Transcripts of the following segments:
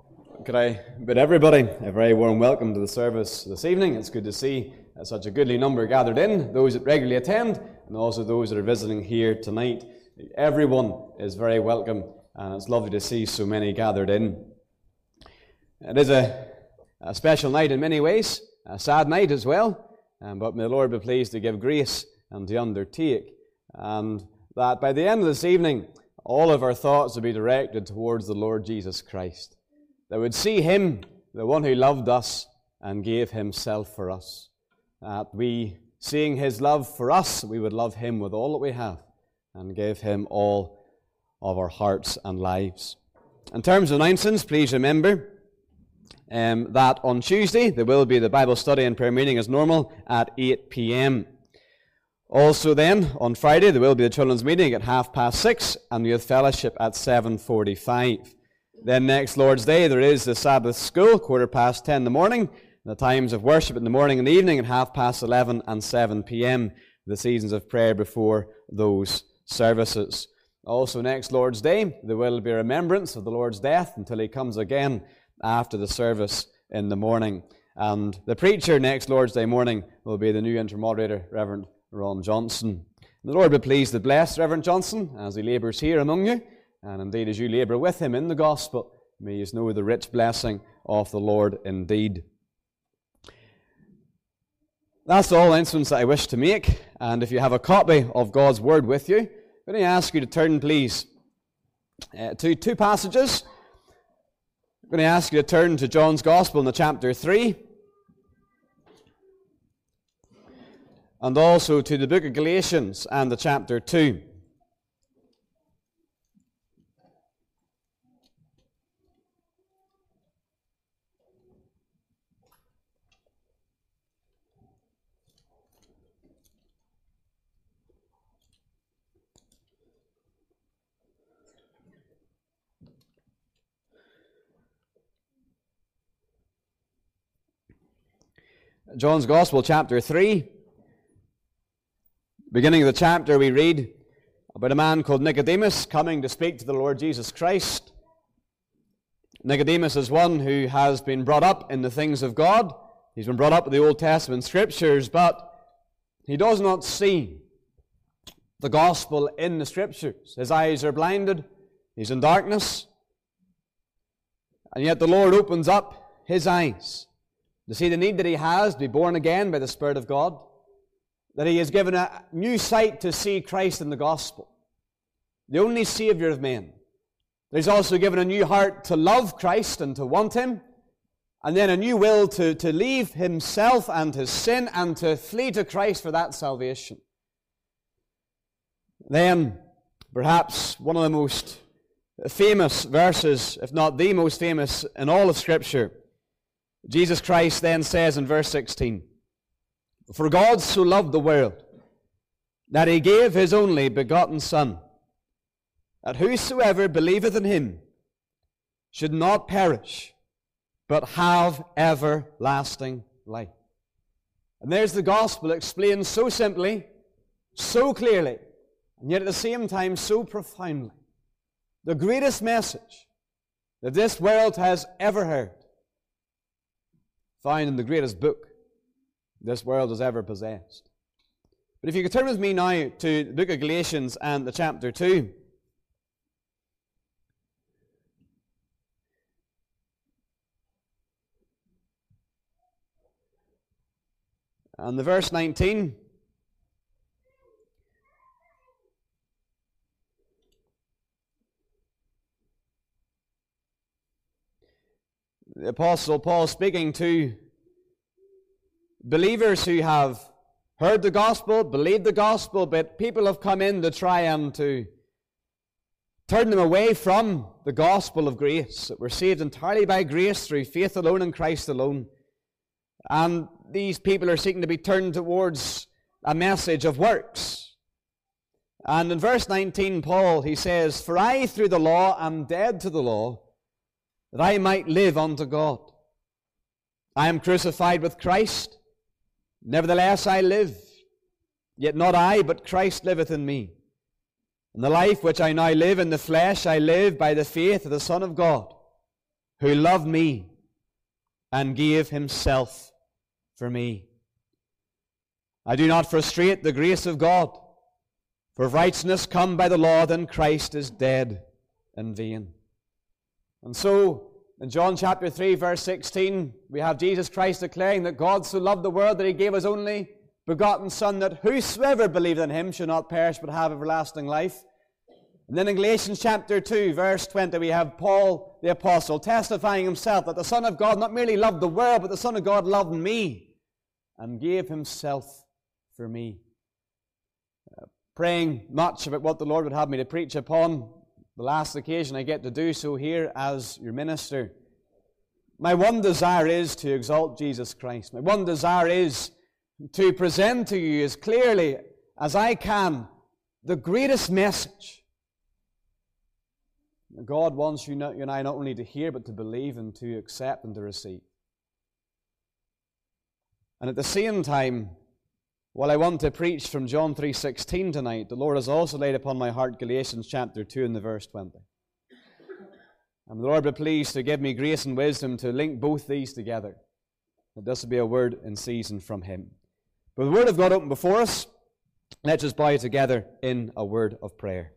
Could I bid everybody a very warm welcome to the service this evening. It's good to see such a goodly number gathered in, those that regularly attend, and also those that are visiting here tonight. Everyone is very welcome, and it's lovely to see so many gathered in. It is a special night in many ways, a sad night as well, but may the Lord be pleased to give grace and to undertake, and that by the end of this evening, all of our thoughts will be directed towards the Lord Jesus Christ. That would see Him, the one who loved us and gave Himself for us. That we, seeing His love for us, we would love Him with all that we have and give Him all of our hearts and lives. In terms of announcements, please remember that on Tuesday there will be the Bible study and prayer meeting as normal at 8 p.m. Also then, on Friday, there will be the children's meeting at 6:30 and the youth fellowship at 7:45. Then next Lord's Day, there is the Sabbath school, 10:15 in the morning, the times of worship in the morning and the evening at 11:30 and 7 p.m., the seasons of prayer before those services. Also next Lord's Day, there will be a remembrance of the Lord's death until He comes again after the service in the morning. And the preacher next Lord's Day morning will be the new intermoderator, Reverend Ron Johnson. The Lord be pleased to bless Reverend Johnson as he labours here among you. And indeed, as you labour with him in the gospel, may you know the rich blessing of the Lord indeed. That's all announcements that I wish to make. And if you have a copy of God's Word with you, I'm going to ask you to turn, please, to two passages. I'm going to ask you to turn to John's Gospel in the chapter 3, and also to the book of Galatians and the chapter 2. John's Gospel, chapter 3. Beginning of the chapter, we read about a man called Nicodemus coming to speak to the Lord Jesus Christ. Nicodemus is one who has been brought up in the things of God. He's been brought up with the Old Testament Scriptures, but he does not see the gospel in the Scriptures. His eyes are blinded. He's in darkness. And yet the Lord opens up his eyes to see the need that he has to be born again by the Spirit of God, that he is given a new sight to see Christ in the gospel, the only Savior of men. He's also given a new heart to love Christ and to want Him, and then a new will to leave himself and his sin and to flee to Christ for that salvation. Then, perhaps one of the most famous verses, if not the most famous in all of Scripture, Jesus Christ then says in verse 16, "For God so loved the world, that He gave His only begotten Son, that whosoever believeth in Him should not perish, but have everlasting life." And there's the gospel explained so simply, so clearly, and yet at the same time so profoundly. The greatest message that this world has ever heard, found in the greatest book this world has ever possessed. But if you could turn with me now to the book of Galatians and the chapter 2. And the verse 19. The Apostle Paul speaking to believers who have heard the gospel, believed the gospel, but people have come in to try and to turn them away from the gospel of grace, that we're saved entirely by grace through faith alone in Christ alone. And these people are seeking to be turned towards a message of works. And in verse 19, Paul, he says, "For I through the law am dead to the law, that I might live unto God. I am crucified with Christ. Nevertheless I live, yet not I, but Christ liveth in me. And the life which I now live in the flesh, I live by the faith of the Son of God, who loved me and gave himself for me. I do not frustrate the grace of God, for if righteousness come by the law, then Christ is dead in vain. And so, in John chapter 3, verse 16, we have Jesus Christ declaring that God so loved the world that he gave his only begotten Son, that whosoever believed in him should not perish but have everlasting life. And then in Galatians chapter 2, verse 20, we have Paul the Apostle testifying himself that the Son of God not merely loved the world, but the Son of God loved me and gave himself for me. Praying much about what the Lord would have me to preach upon, the last occasion I get to do so here as your minister. My one desire is to exalt Jesus Christ. My one desire is to present to you as clearly as I can the greatest message God wants you and I not only to hear, but to believe and to accept and to receive. And at the same time, while I want to preach from John 3:16 tonight, the Lord has also laid upon my heart Galatians chapter 2 and the verse 20. And the Lord be pleased to give me grace and wisdom to link both these together, that this will be a word in season from Him. But the Word of God open before us, let's just bow together in a word of prayer.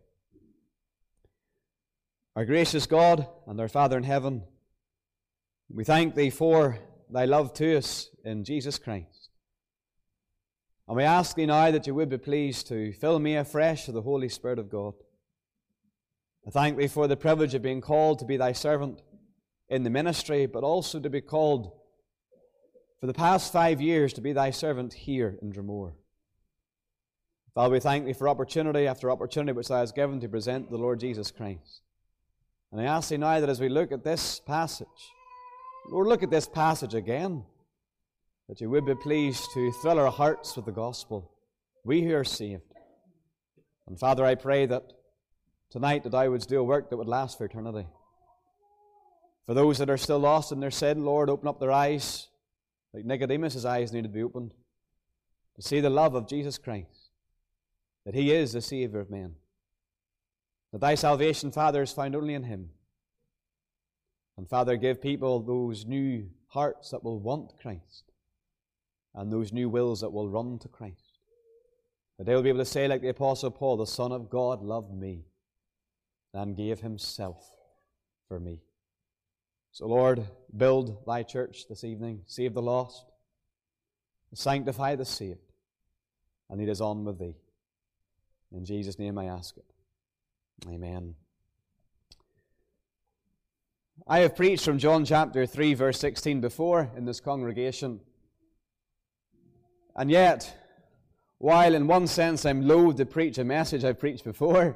Our gracious God and our Father in heaven, we thank Thee for Thy love to us in Jesus Christ. And we ask Thee now that You would be pleased to fill me afresh with the Holy Spirit of God. I thank Thee for the privilege of being called to be Thy servant in the ministry, but also to be called for the past 5 years to be Thy servant here in Dromore. Father, we thank Thee for opportunity after opportunity which Thou hast given to present the Lord Jesus Christ. And I ask Thee now that as we look at this passage, Lord, look at this passage again, that You would be pleased to thrill our hearts with the gospel, we who are saved. And Father, I pray that tonight that Thou wouldst do a work that would last for eternity. For those that are still lost in their sin, Lord, open up their eyes, like Nicodemus' eyes needed to be opened, to see the love of Jesus Christ, that He is the Savior of men. That Thy salvation, Father, is found only in Him. And Father, give people those new hearts that will want Christ and those new wills that will run to Christ. That they will be able to say like the Apostle Paul, the Son of God loved me and gave Himself for me. So Lord, build Thy church this evening, save the lost, sanctify the saved, and lead us on with Thee. In Jesus' name I ask it. Amen. I have preached from John chapter 3 verse 16 before in this congregation. And yet, while in one sense I'm loath to preach a message I've preached before,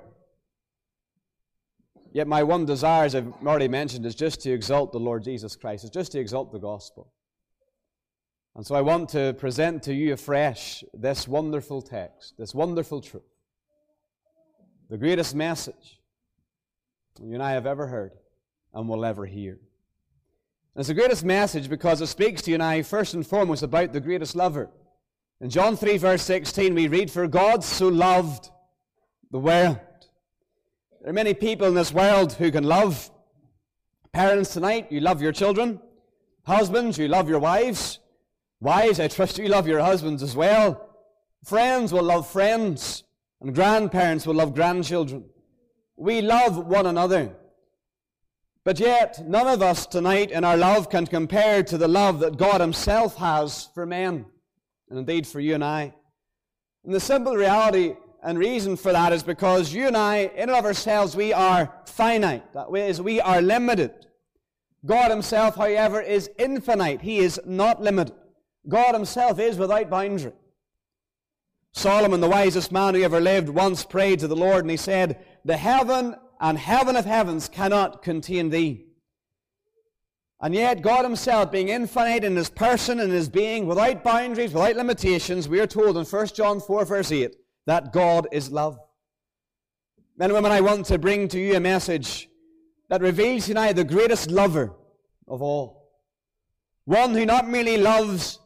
yet my one desire, as I've already mentioned, is just to exalt the Lord Jesus Christ. It's just to exalt the gospel. And so I want to present to you afresh this wonderful text, this wonderful truth. The greatest message you and I have ever heard and will ever hear. And it's the greatest message because it speaks to you and I first and foremost about the greatest lover. In John 3 verse 16 we read, "For God so loved the world." There are many people in this world who can love. Parents tonight, you love your children. Husbands, you love your wives. Wives, I trust you love your husbands as well. Friends will love friends. And grandparents will love grandchildren. We love one another. But yet, none of us tonight in our love can compare to the love that God Himself has for men, and indeed for you and I. And the simple reality and reason for that is because you and I, in and of ourselves, we are finite. That is, we are limited. God Himself, however, is infinite. He is not limited. God Himself is without boundary. Solomon, the wisest man who ever lived, once prayed to the Lord and he said, "The heaven and heaven of heavens cannot contain Thee." And yet God Himself, being infinite in His person and His being, without boundaries, without limitations, we are told in 1 John 4 verse 8 that God is love. Men and women, I want to bring to you a message that reveals tonight the greatest lover of all. One who not merely loves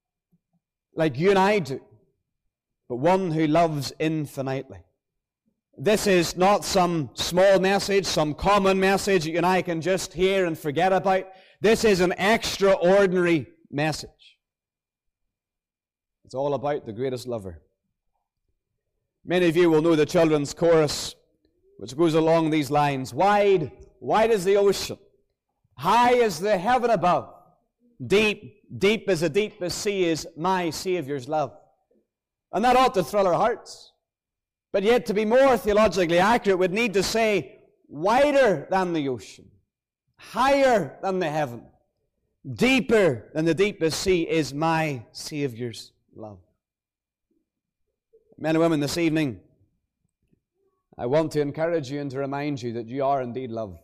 like you and I do, but one who loves infinitely. This is not some small message, some common message you and I can just hear and forget about. This is an extraordinary message. It's all about the greatest lover. Many of you will know the children's chorus, which goes along these lines. Wide, wide is the ocean. High is the heaven above. Deep, deep as the deepest sea is my Saviour's love. And that ought to thrill our hearts. But yet, to be more theologically accurate, we'd need to say, wider than the ocean, higher than the heaven, deeper than the deepest sea is my Saviour's love. Men and women, this evening, I want to encourage you and to remind you that you are indeed loved.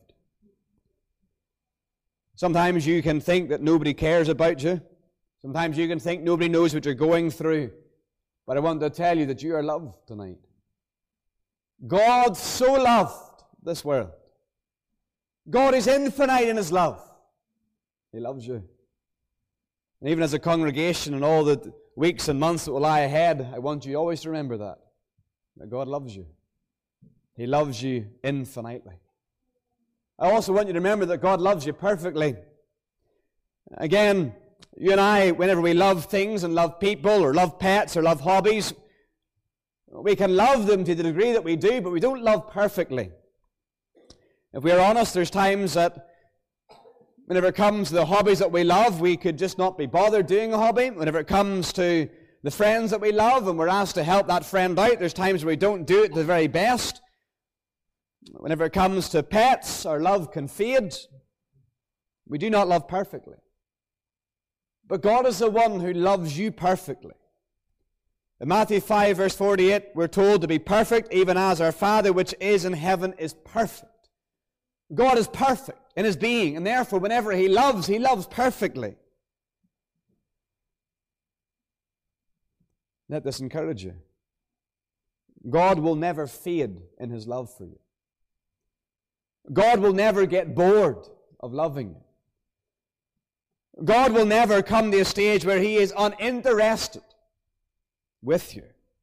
Sometimes you can think that nobody cares about you. Sometimes you can think nobody knows what you're going through. But I want to tell you that you are loved tonight. God so loved this world. God is infinite in His love. He loves you. And even as a congregation and all the weeks and months that will lie ahead, I want you always to remember that God loves you. He loves you infinitely. I also want you to remember that God loves you perfectly. Again, you and I, whenever we love things and love people or love pets or love hobbies, we can love them to the degree that we do, but we don't love perfectly. If we're honest, there's times that whenever it comes to the hobbies that we love, we could just not be bothered doing a hobby. Whenever it comes to the friends that we love and we're asked to help that friend out, there's times where we don't do it to the very best. Whenever it comes to pets, our love can fade. We do not love perfectly. But God is the one who loves you perfectly. In Matthew 5, verse 48, we're told to be perfect, even as our Father which is in heaven is perfect. God is perfect in His being, and therefore whenever He loves perfectly. Let this encourage you. God will never fade in His love for you. God will never get bored of loving you. God will never come to a stage where He is uninterested with you.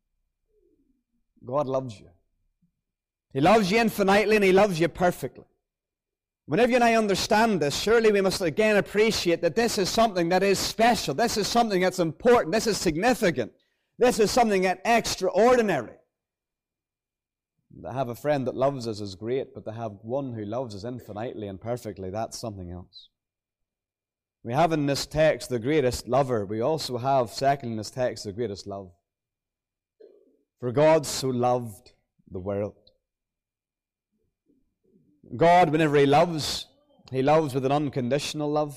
God loves you. He loves you infinitely and He loves you perfectly. Whenever you and I understand this, surely we must again appreciate that this is something that is special. This is something that's important. This is significant. This is something that's extraordinary. To have a friend that loves us is great, but to have one who loves us infinitely and perfectly, that's something else. We have in this text the greatest lover. We also have, second in this text, the greatest love. For God so loved the world. God, whenever He loves with an unconditional love.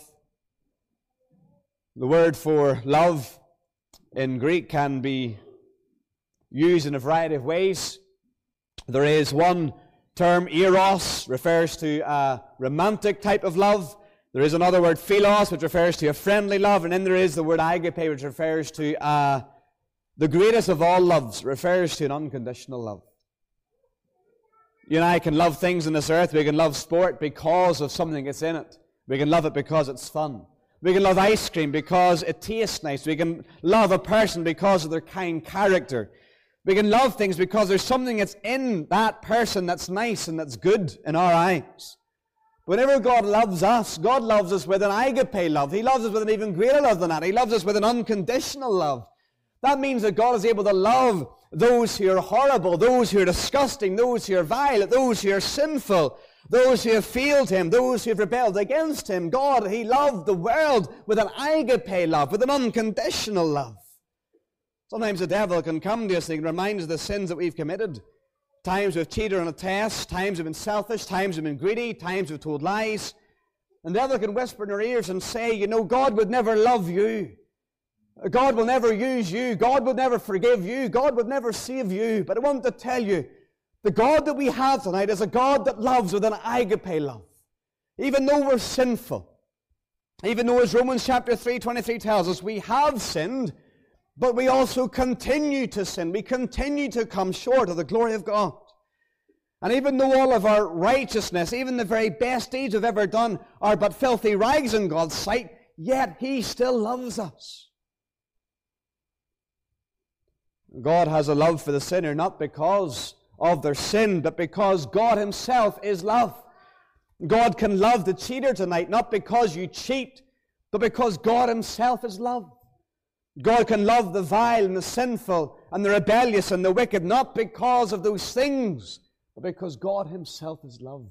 The word for love in Greek can be used in a variety of ways. There is one term, eros, refers to a romantic type of love. There is another word, philos, which refers to a friendly love. And then there is the word agape, which refers to the greatest of all loves, refers to an unconditional love. You and I can love things in this earth. We can love sport because of something that's in it. We can love it because it's fun. We can love ice cream because it tastes nice. We can love a person because of their kind character. We can love things because there's something that's in that person that's nice and that's good in our eyes. Whenever God loves us with an agape love. He loves us with an even greater love than that. He loves us with an unconditional love. That means that God is able to love those who are horrible, those who are disgusting, those who are vile, those who are sinful, those who have failed Him, those who have rebelled against Him. God, He loved the world with an agape love, with an unconditional love. Sometimes the devil can come to us and remind us of the sins that we've committed. Times we've cheated on a test, times we've been selfish, times we've been greedy, times we've told lies. And the devil can whisper in our ears and say, you know, God would never love you. God will never use you. God would never forgive you. God would never save you. But I want to tell you, the God that we have tonight is a God that loves with an agape love. Even though we're sinful, even though, as Romans chapter 3:23 tells us, we have sinned, but we also continue to sin. We continue to come short of the glory of God. And even though all of our righteousness, even the very best deeds we've ever done, are but filthy rags in God's sight, yet He still loves us. God has a love for the sinner, not because of their sin, but because God Himself is love. God can love the cheater tonight, not because you cheat, but because God Himself is love. God can love the vile and the sinful and the rebellious and the wicked, not because of those things, but because God Himself is love.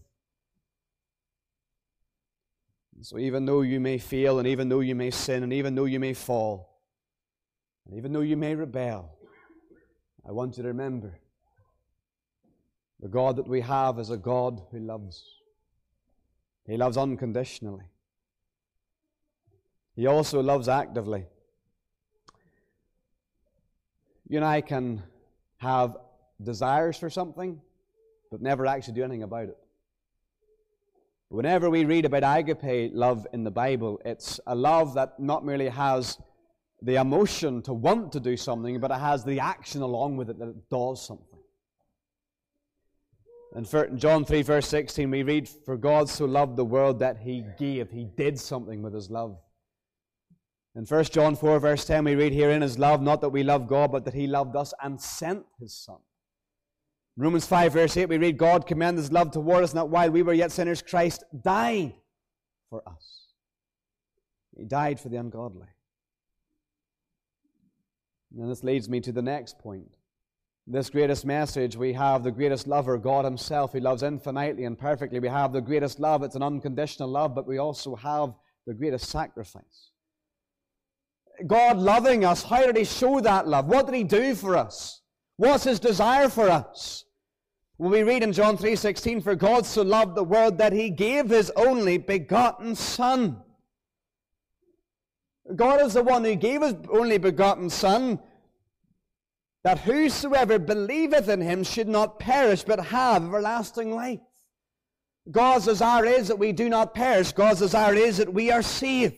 So even though you may fail, and even though you may sin, and even though you may fall, and even though you may rebel, I want you to remember the God that we have is a God who loves. He loves unconditionally. He also loves actively. You and I can have desires for something, but never actually do anything about it. Whenever we read about agape love in the Bible, it's a love that not merely has the emotion to want to do something, but it has the action along with it, that it does something. In John 3 verse 16 we read, "For God so loved the world that He gave." He did something with His love. In 1 John 4 verse 10 we read, "Herein is love, not that we love God, but that He loved us and sent His Son." In Romans 5 verse 8 we read, "God commended His love toward us, that while we were yet sinners, Christ died for us." He died for the ungodly. And this leads me to the next point. This greatest message, we have the greatest lover, God Himself, who loves infinitely and perfectly. We have the greatest love. It's an unconditional love, but we also have the greatest sacrifice. God loving us, how did He show that love? What did He do for us? What's His desire for us? When we read in John 3:16, "For God so loved the world that He gave His only begotten Son." God is the one who gave His only begotten Son, that whosoever believeth in Him should not perish, but have everlasting life. God's desire is that we do not perish. God's desire is that we are saved.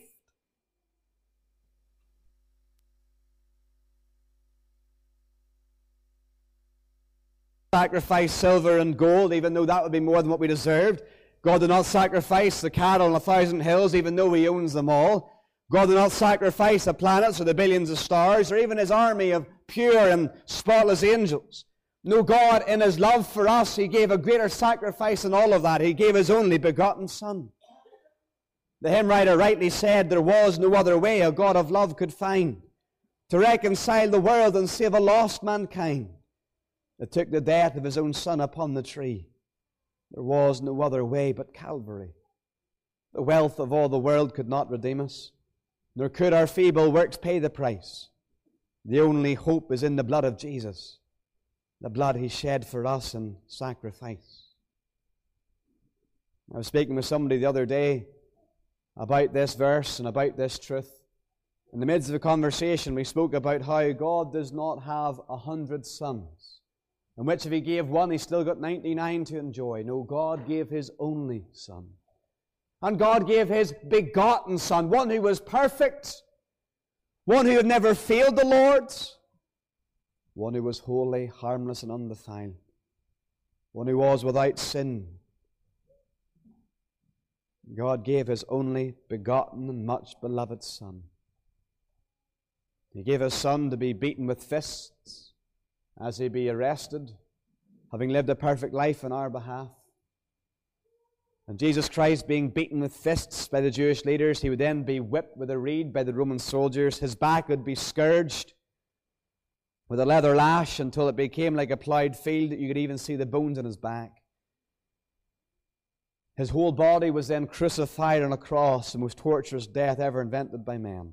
Sacrifice silver and gold, even though that would be more than what we deserved. God did not sacrifice the cattle on 1,000 hills, even though He owns them all. God did not sacrifice the planets or the billions of stars, or even His army of pure and spotless angels. No, God, in His love for us, He gave a greater sacrifice than all of that. He gave His only begotten Son. The hymn writer rightly said, "There was no other way a God of love could find to reconcile the world and save a lost mankind, that took the death of His own Son upon the tree. There was no other way but Calvary. The wealth of all the world could not redeem us, nor could our feeble works pay the price. The only hope is in the blood of Jesus, the blood He shed for us in sacrifice." I was speaking with somebody the other day about this verse and about this truth. In the midst of a conversation, we spoke about how God does not have 100 sons, in which if He gave one, He's still got 99 to enjoy. No, God gave His only Son. And God gave His begotten Son, one who was perfect, one who had never failed the Lord, one who was holy, harmless, and undefiled, one who was without sin. God gave His only begotten and much beloved Son. He gave His Son to be beaten with fists as He be arrested, having lived a perfect life on our behalf. And Jesus Christ being beaten with fists by the Jewish leaders, He would then be whipped with a reed by the Roman soldiers. His back would be scourged with a leather lash until it became like a ploughed field, that you could even see the bones in His back. His whole body was then crucified on a cross, the most torturous death ever invented by man.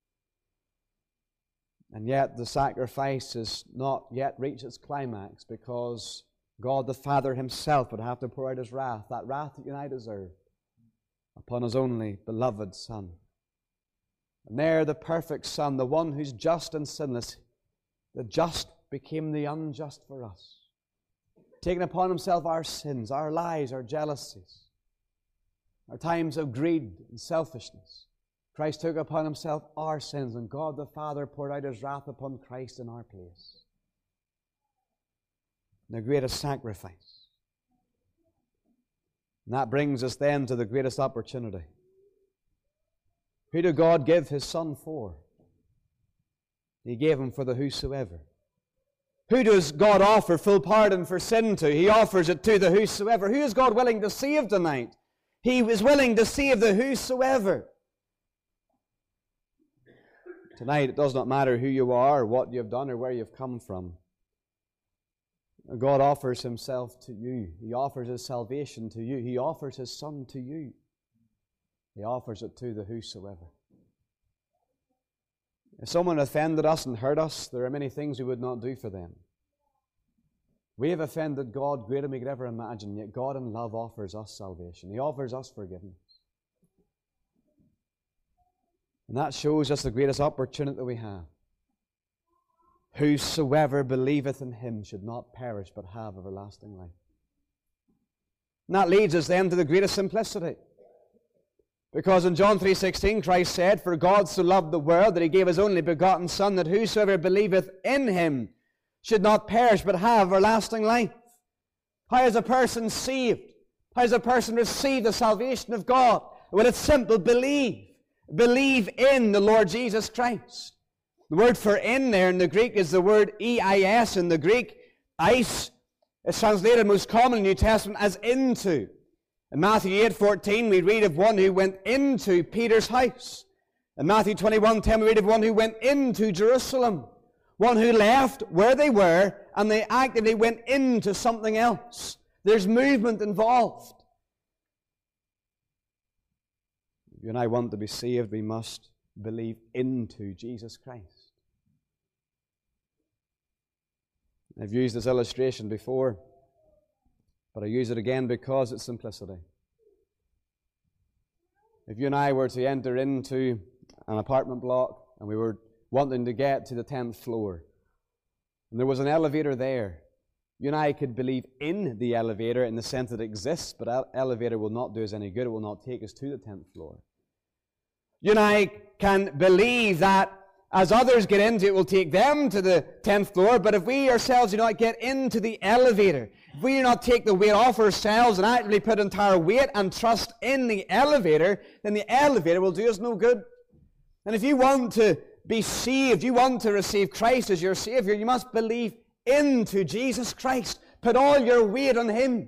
And yet the sacrifice has not yet reached its climax, because God the Father Himself would have to pour out His wrath, that wrath that you and I deserve, upon His only beloved Son. And there the perfect Son, the one who's just and sinless, the just became the unjust for us, taking upon Himself our sins, our lies, our jealousies, our times of greed and selfishness. Christ took upon Himself our sins, and God the Father poured out His wrath upon Christ in our place. The greatest sacrifice. And that brings us then to the greatest opportunity. Who did God give His Son for? He gave Him for the whosoever. Who does God offer full pardon for sin to? He offers it to the whosoever. Who is God willing to save tonight? He is willing to save the whosoever. Tonight, it does not matter who you are, what you have done, or where you've come from. God offers Himself to you. He offers His salvation to you. He offers His Son to you. He offers it to the whosoever. If someone offended us and hurt us, there are many things we would not do for them. We have offended God greater than we could ever imagine, yet God in love offers us salvation. He offers us forgiveness. And that shows us the greatest opportunity that we have. Whosoever believeth in Him should not perish but have everlasting life. And that leads us then to the greatest simplicity. Because in John 3:16, Christ said, "For God so loved the world that He gave His only begotten Son, that whosoever believeth in Him should not perish but have everlasting life." How is a person saved? How does a person receive the salvation of God? Well, it's simple. Believe. Believe in the Lord Jesus Christ. The word for "in" there in the Greek is the word eis in the Greek. Eis is translated most commonly in the New Testament as "into." In Matthew 8:14, we read of one who went into Peter's house. In Matthew 21:10, we read of one who went into Jerusalem. One who left where they were and they actively went into something else. There's movement involved. If you and I want to be saved, we must believe into Jesus Christ. I've used this illustration before, but I use it again because it's simplicity. If you and I were to enter into an apartment block and we were wanting to get to the 10th floor, and there was an elevator there, you and I could believe in the elevator in the sense that it exists, but that elevator will not do us any good. It will not take us to the 10th floor. You and I can believe that as others get into it, it will take them to the 10th floor, but if we ourselves do not get into the elevator, if we do not take the weight off ourselves and actually put entire weight and trust in the elevator, then the elevator will do us no good. And if you want to be saved, you want to receive Christ as your Savior, you must believe into Jesus Christ. Put all your weight on Him.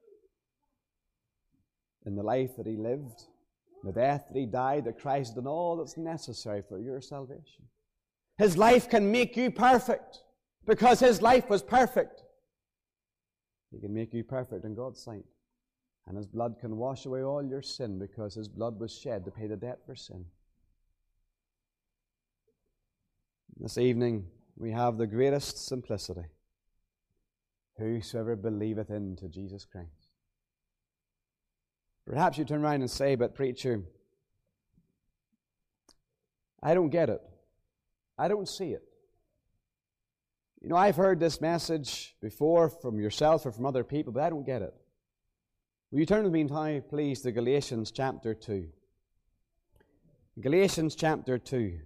In the life that He lived, the death that He died, that Christ did all that's necessary for your salvation. His life can make you perfect because His life was perfect. He can make you perfect in God's sight. And His blood can wash away all your sin because His blood was shed to pay the debt for sin. This evening, we have the greatest simplicity. Whosoever believeth into Jesus Christ. Perhaps you turn around and say, "But preacher, I don't get it. I don't see it." You know, I've heard this message before from yourself or from other people, but I don't get it. Will you turn with me now, please, to Galatians chapter 2. Galatians chapter 2.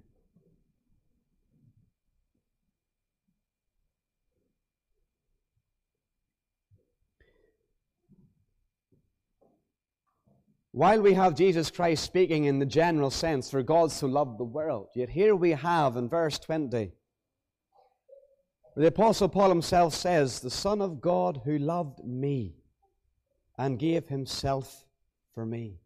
While we have Jesus Christ speaking in the general sense, "For God so loved the world," yet here we have in verse 20, where the Apostle Paul himself says, "The Son of God who loved me and gave Himself for me."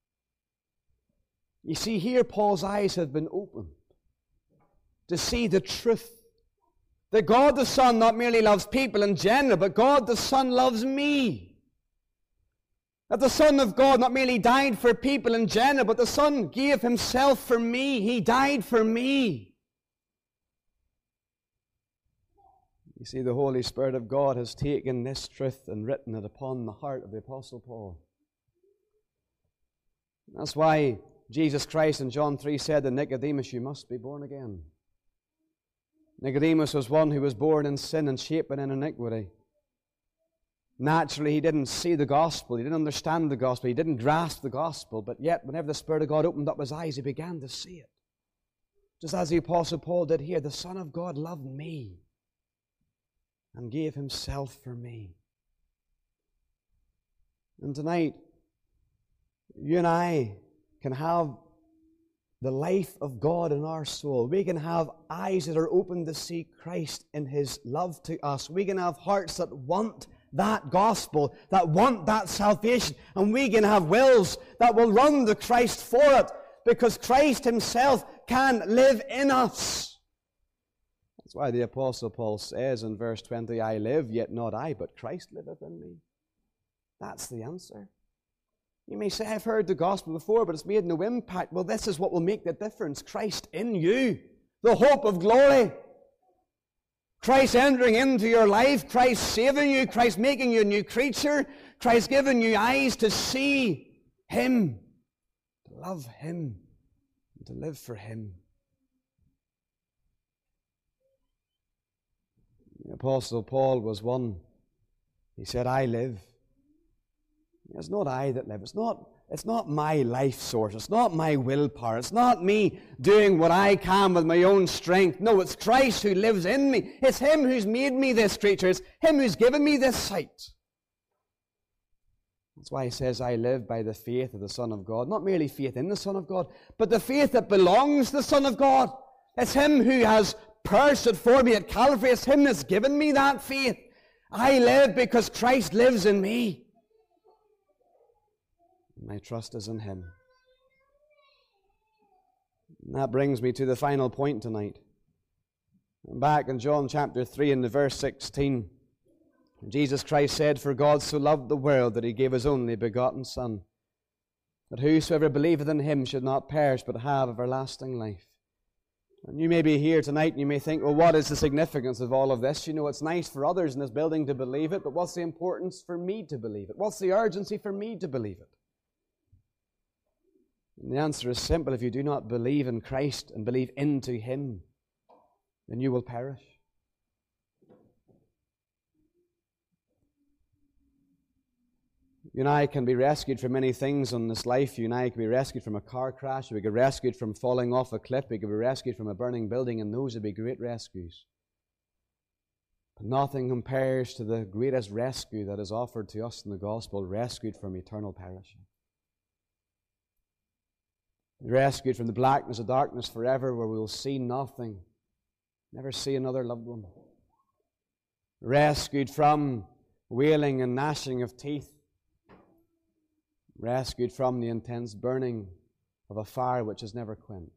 You see, here Paul's eyes have been opened to see the truth that God the Son not merely loves people in general, but God the Son loves me. That the Son of God not merely died for people in general, but the Son gave Himself for me. He died for me. You see, the Holy Spirit of God has taken this truth and written it upon the heart of the Apostle Paul. That's why Jesus Christ in John 3 said to Nicodemus, "You must be born again." Nicodemus was one who was born in sin and shapen in iniquity. Naturally, he didn't see the gospel. He didn't understand the gospel. He didn't grasp the gospel. But yet, whenever the Spirit of God opened up his eyes, he began to see it. Just as the Apostle Paul did here, the Son of God loved me and gave Himself for me. And tonight, you and I can have the life of God in our soul. We can have eyes that are open to see Christ in His love to us. We can have hearts that want that gospel, that want that salvation. And we can have wills that will run to Christ for it, because Christ Himself can live in us. That's why the Apostle Paul says in verse 20, I live, yet not I, but Christ liveth in me. That's the answer. You may say, I've heard the gospel before, but it's made no impact. Well, this is what will make the difference. Christ in you, the hope of glory. Christ entering into your life, Christ saving you, Christ making you a new creature, Christ giving you eyes to see Him, to love Him, and to live for Him. The Apostle Paul was one. He said, I live. It's not I that live. It's not my life source. It's not my willpower. It's not me doing what I can with my own strength. No, it's Christ who lives in me. It's Him who's made me this creature. It's Him who's given me this sight. That's why He says, I live by the faith of the Son of God. Not merely faith in the Son of God, but the faith that belongs to the Son of God. It's Him who has purchased it for me at Calvary. It's Him that's given me that faith. I live because Christ lives in me. My trust is in Him. And that brings me to the final point tonight. Back in John chapter 3 and verse 16, Jesus Christ said, For God so loved the world that He gave His only begotten Son, that whosoever believeth in Him should not perish but have everlasting life. And you may be here tonight and you may think, well, what is the significance of all of this? You know, it's nice for others in this building to believe it, but what's the importance for me to believe it? What's the urgency for me to believe it? And the answer is simple. If you do not believe in Christ and believe into Him, then you will perish. You and I can be rescued from many things in this life. You and I can be rescued from a car crash. We can be rescued from falling off a cliff. We can be rescued from a burning building, and those would be great rescues. But nothing compares to the greatest rescue that is offered to us in the gospel, rescued from eternal perishing. Rescued from the blackness of darkness forever, where we will see nothing, never see another loved one. Rescued from wailing and gnashing of teeth. Rescued from the intense burning of a fire which is never quenched.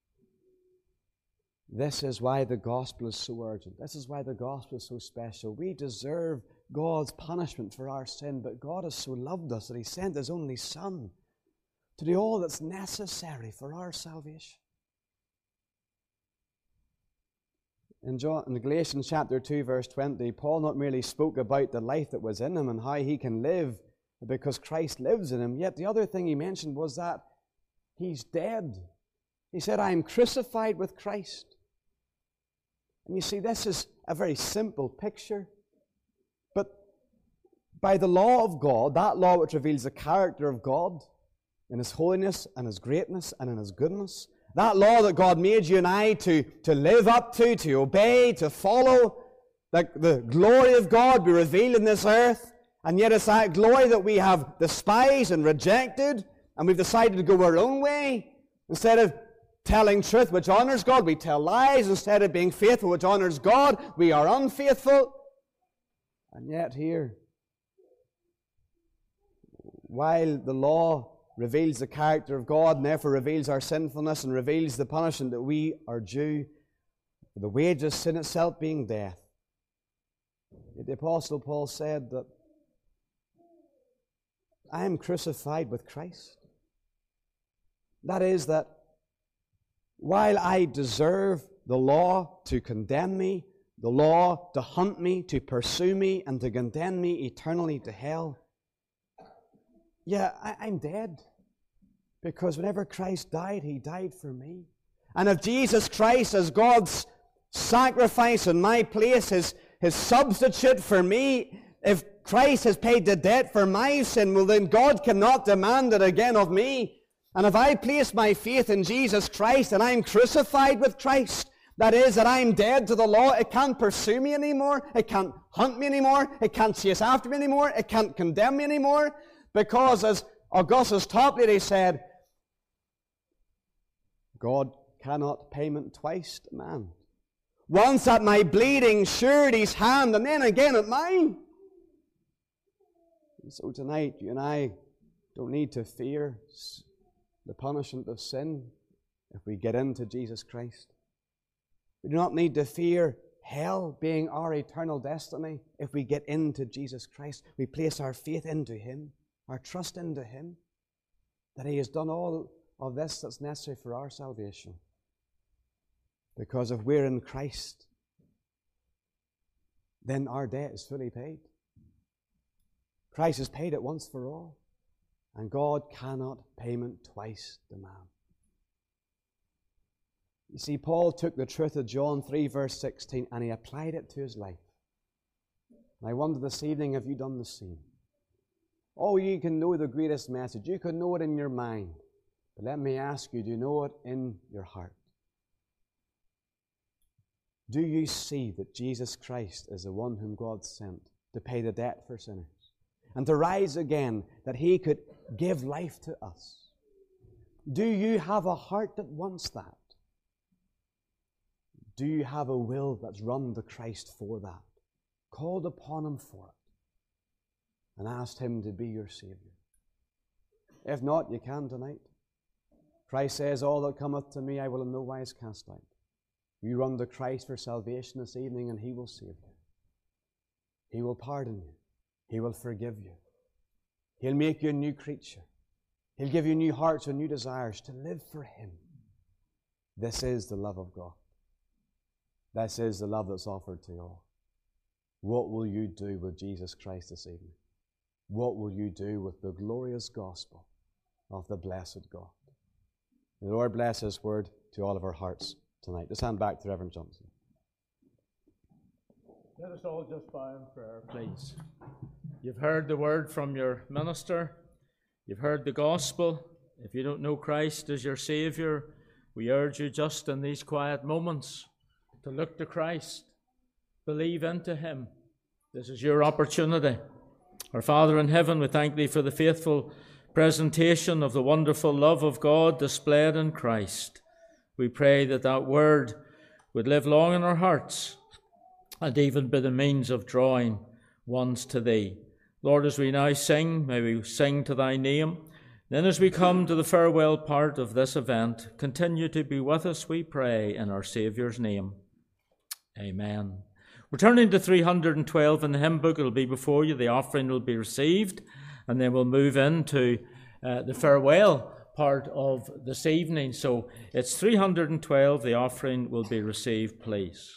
This is why the gospel is so urgent. This is why the gospel is so special. We deserve God's punishment for our sin, but God has so loved us that He sent His only Son to do all that's necessary for our salvation. In Galatians chapter 2, verse 20, Paul not merely spoke about the life that was in him and how he can live because Christ lives in him, yet the other thing he mentioned was that he's dead. He said, I am crucified with Christ. And you see, this is a very simple picture, but by the law of God, that law which reveals the character of God, in His holiness and His greatness and in His goodness. That law that God made you and I to live up to obey, to follow, that the glory of God be revealed in this earth. And yet it's that glory that we have despised and rejected, and we've decided to go our own way. Instead of telling truth which honors God, we tell lies. Instead of being faithful which honors God, we are unfaithful. And yet here, while the law reveals the character of God and therefore reveals our sinfulness and reveals the punishment that we are due, the wages of sin itself being death. Yet the Apostle Paul said that I am crucified with Christ. That is, that while I deserve the law to condemn me, the law to hunt me, to pursue me, and to condemn me eternally to hell, I'm dead. Because whenever Christ died, He died for me. And if Jesus Christ as God's sacrifice in my place, His substitute for me, if Christ has paid the debt for my sin, well then God cannot demand it again of me. And if I place my faith in Jesus Christ and I'm crucified with Christ, that is, that I'm dead to the law, it can't pursue me anymore, it can't hunt me anymore, it can't chase after me anymore, it can't condemn me anymore, because as Augustus Toplady said, God cannot payment twice demand. Once at my bleeding surety's hand, and then again at mine. And so tonight, you and I don't need to fear the punishment of sin if we get into Jesus Christ. We do not need to fear hell being our eternal destiny if we get into Jesus Christ. We place our faith into Him, our trust into Him, that He has done all of this that's necessary for our salvation. Because if we're in Christ, then our debt is fully paid. Christ has paid it once for all, and God cannot payment twice demand. You see, Paul took the truth of John 3 verse 16 and he applied it to his life. And I wonder this evening, have you done the same? Oh, you can know the greatest message. You can know it in your mind. But let me ask you, do you know it in your heart? Do you see that Jesus Christ is the one whom God sent to pay the debt for sinners and to rise again that He could give life to us? Do you have a heart that wants that? Do you have a will that's run to Christ for that? Called upon Him for it and asked Him to be your Savior? If not, you can tonight. Christ says, all that cometh to me I will in no wise cast out. You run to Christ for salvation this evening and He will save you. He will pardon you. He will forgive you. He'll make you a new creature. He'll give you new hearts and new desires to live for Him. This is the love of God. This is the love that's offered to all. What will you do with Jesus Christ this evening? What will you do with the glorious gospel of the blessed God? May the Lord bless His word to all of our hearts tonight. Let's hand back to Reverend Johnson. Let us all just bow in prayer, please. You've heard the word from your minister. You've heard the gospel. If you don't know Christ as your Savior, we urge you just in these quiet moments to look to Christ. Believe into Him. This is your opportunity. Our Father in heaven, we thank Thee for the faithful presentation of the wonderful love of God displayed in Christ. We pray that that word would live long in our hearts and even be the means of drawing ones to Thee. Lord, as we now sing, may we sing to Thy name. Then as we come to the farewell part of this event, continue to be with us, we pray, in our Saviour's name. Amen. We're turning to 312 in the hymn book. It'll be before you. The offering will be received, and then we'll move into the farewell part of this evening. So it's 312. The offering will be received, please.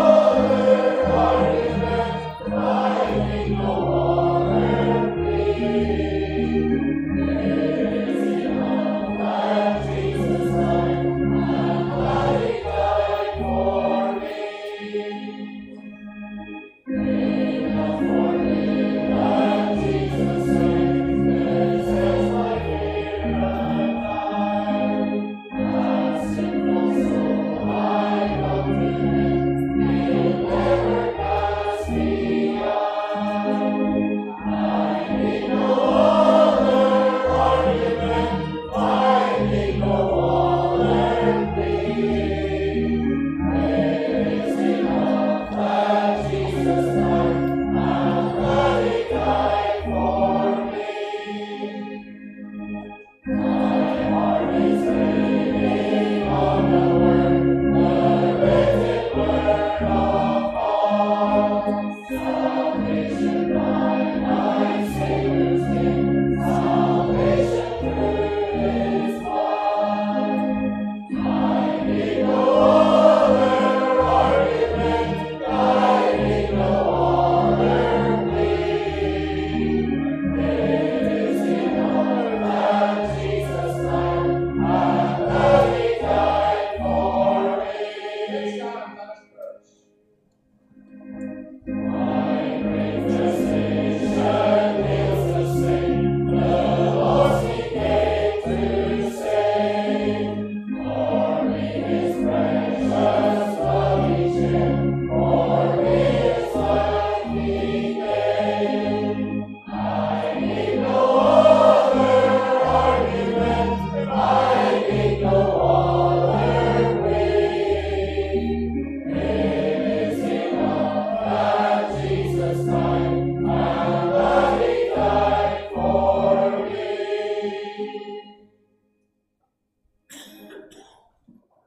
No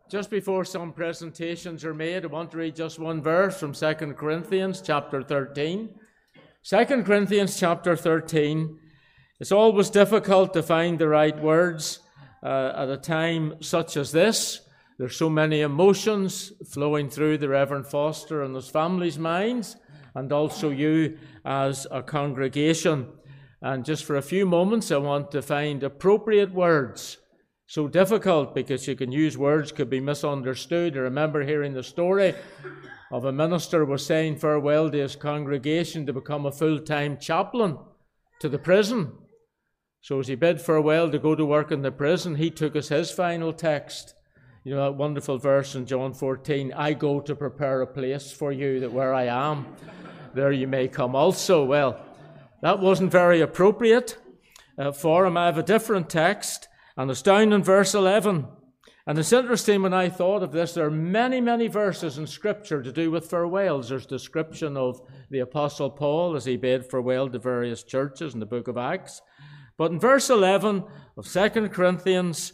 Just before some presentations are made, I want to read just one verse from 2 Corinthians chapter 13. 2 Corinthians chapter 13. It's always difficult to find the right words at a time such as this. There's so many emotions flowing through the Reverend Foster and his family's minds, and also you as a congregation. And just for a few moments, I want to find appropriate words. So difficult because you can use words could be misunderstood. I remember hearing the story of a minister was saying farewell to his congregation to become a full-time chaplain to the prison. So as he bid farewell to go to work in the prison, he took as his final text, you know, that wonderful verse in John 14, I go to prepare a place for you, that where I am, there you may come also. Well, that wasn't very appropriate for him. I have a different text, and it's down in verse 11. And it's interesting when I thought of this, there are many, many verses in Scripture to do with farewells. There's description of the Apostle Paul as he bade farewell to various churches in the book of Acts. But in verse 11 of 2 Corinthians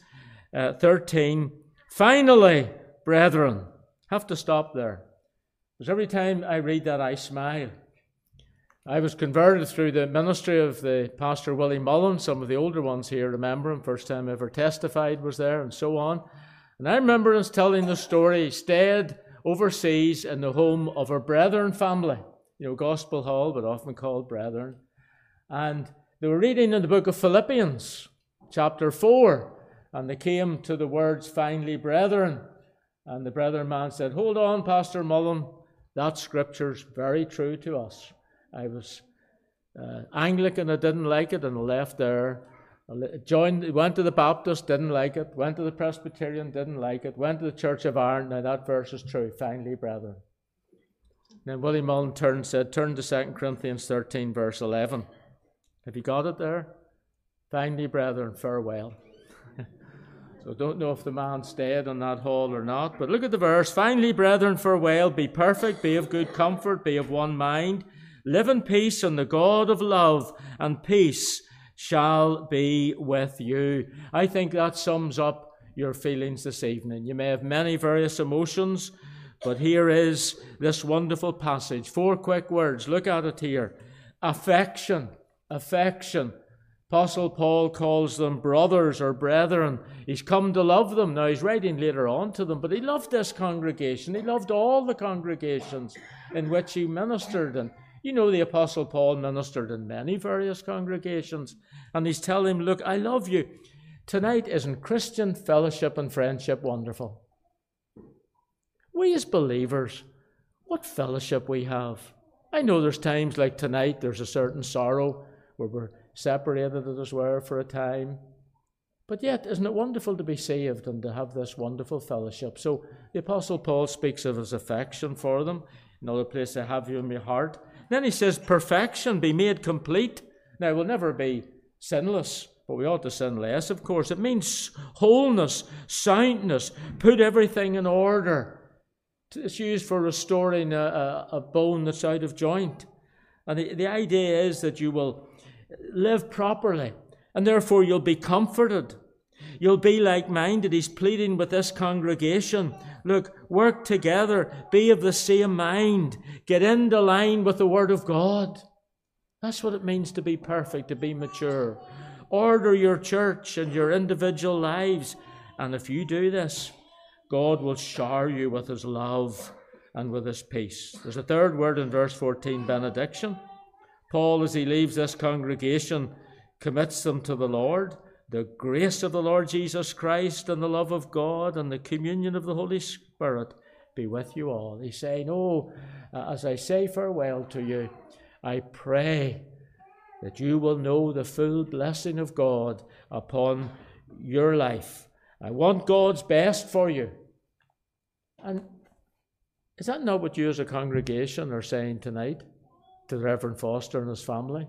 13, finally, brethren, have to stop there. Because every time I read that, I smile. I was converted through the ministry of the Pastor Willie Mullen. Some of the older ones here remember him. First time I ever testified was there, and so on. And I remember us telling the story. He stayed overseas in the home of a Brethren family. You know, Gospel Hall, but often called Brethren. And they were reading in the book of Philippians, chapter 4. And they came to the words, finally, brethren. And the brethren man said, hold on, Pastor Mullen. That scripture's very true to us. I was Anglican, I didn't like it, and I left there. Went to the Baptist, didn't like it. Went to the Presbyterian, didn't like it. Went to the Church of Ireland. Now that verse is true. Finally, brethren. Then Willie Mullen turn to 2 Corinthians 13, verse 11. Have you got it there? Finally, brethren, farewell. So don't know if the man stayed on that hall or not. But look at the verse. Finally, brethren, farewell. Be perfect, be of good comfort, be of one mind. Live in peace, and the God of love and peace shall be with you. I think that sums up your feelings this evening. You may have many various emotions, but here is this wonderful passage. 4 quick words. Look at it here. Affection. Affection. Apostle Paul calls them brothers or brethren. He's come to love them. Now he's writing later on to them, but he loved this congregation. He loved all the congregations in which he ministered. And you know, the Apostle Paul ministered in many various congregations. And he's telling him, look, I love you. Tonight, isn't Christian fellowship and friendship wonderful? We as believers, what fellowship we have. I know there's times like tonight, there's a certain sorrow where we're separated, as it were, for a time. But yet, isn't it wonderful to be saved and to have this wonderful fellowship? So the Apostle Paul speaks of his affection for them. Another place, I have you in my heart. Then he says, perfection, be made complete. Now, we'll never be sinless, but we ought to sin less, of course. It means wholeness, soundness, put everything in order. It's used for restoring a bone that's out of joint. And the idea is that you will live properly, and therefore you'll be comforted. You'll be like-minded. He's pleading with this congregation. Look, work together. Be of the same mind. Get into line with the Word of God. That's what it means to be perfect, to be mature. Order your church and your individual lives. And if you do this, God will shower you with His love and with His peace. There's a third word in verse 14, benediction. Paul, as he leaves this congregation, commits them to the Lord. The grace of the Lord Jesus Christ and the love of God and the communion of the Holy Spirit be with you all. He's saying, as I say farewell to you, I pray that you will know the full blessing of God upon your life. I want God's best for you. And is that not what you as a congregation are saying tonight to Reverend Foster and his family?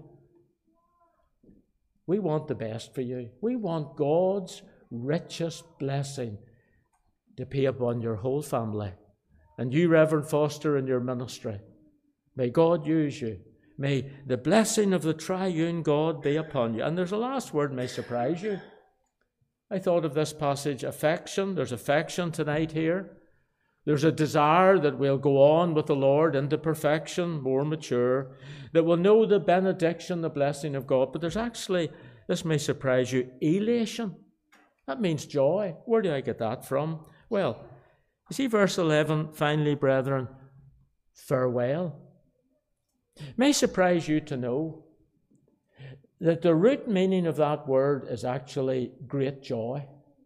We want the best for you. We want God's richest blessing to be upon your whole family. And you, Reverend Foster, in your ministry. May God use you. May the blessing of the triune God be upon you. And there's a last word may surprise you. I thought of this passage, affection. There's affection tonight here. There's a desire that we'll go on with the Lord into perfection, more mature, that we'll know the benediction, the blessing of God. But there's actually, this may surprise you, elation. That means joy. Where do I get that from? Well, you see verse 11, finally, brethren, farewell. It may surprise you to know that the root meaning of that word is actually great joy.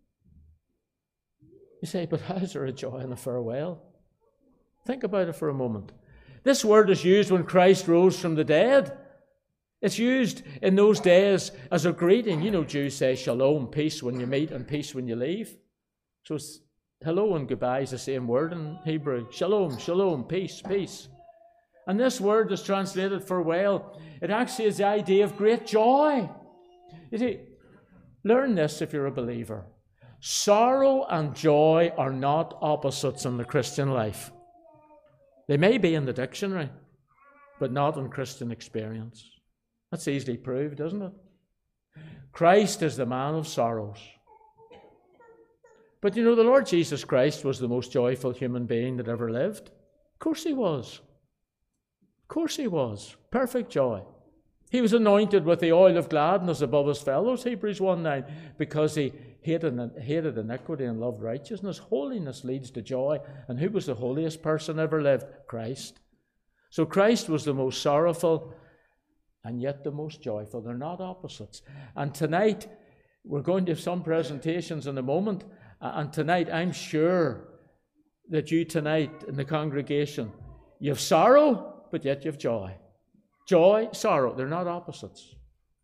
You say, but how is there a joy in a farewell? Think about it for a moment. This word is used when Christ rose from the dead. It's used in those days as a greeting. You know, Jews say shalom, peace when you meet and peace when you leave. So hello and goodbye is the same word in Hebrew. Shalom, shalom, peace, peace. And this word is translated farewell. It actually is the idea of great joy. You see, learn this if you're a believer. Sorrow and joy are not opposites in the Christian life. They may be in the dictionary, but not in Christian experience. That's easily proved, isn't it? Christ is the man of sorrows. But you know, the Lord Jesus Christ was the most joyful human being that ever lived. Of course he was. Of course he was. Perfect joy. He was anointed with the oil of gladness above his fellows, Hebrews 1:9, because he hated iniquity and loved righteousness. Holiness leads to joy. And who was the holiest person ever lived? Christ. So Christ was the most sorrowful and yet the most joyful. They're not opposites. And tonight, we're going to have some presentations in a moment. And tonight, I'm sure that you tonight in the congregation, you have sorrow, but yet you have joy. Joy, sorrow, they're not opposites.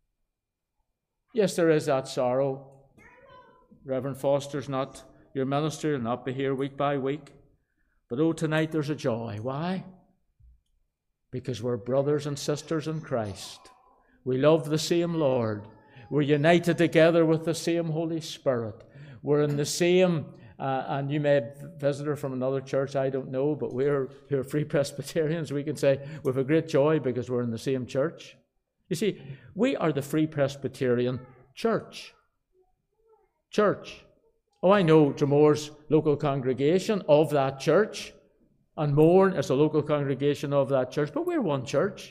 Yes, there is that sorrow. Reverend Foster's not your minister, he'll not be here week by week. But oh, tonight there's a joy. Why? Because we're brothers and sisters in Christ. We love the same Lord. We're united together with the same Holy Spirit. We're in the same, and you may have a visitor from another church, I don't know, but we're Free Presbyterians. We can say we have a great joy because we're in the same church. You see, we are the Free Presbyterian Church. Church. Oh, I know Dramore's local congregation of that church, and Mourne is a local congregation of that church, but we're one church.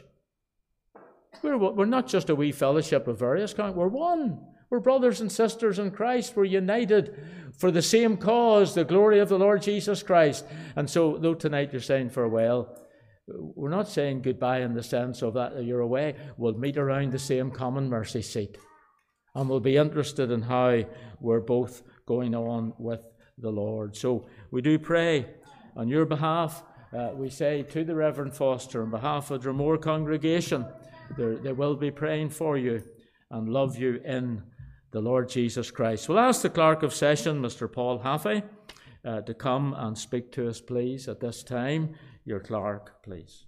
We're not just a wee fellowship of various we're one. We're brothers and sisters in Christ. We're united for the same cause, the glory of the Lord Jesus Christ. And so, though tonight you're saying farewell, we're not saying goodbye in the sense of that you're away. We'll meet around the same common mercy seat. And we'll be interested in how we're both going on with the Lord. So we do pray on your behalf. We say to the Reverend Foster, on behalf of the Dromore congregation, they will be praying for you and love you in the Lord Jesus Christ. We'll ask the Clerk of Session, Mr. Paul Haffey, to come and speak to us, please, at this time. Your clerk, please.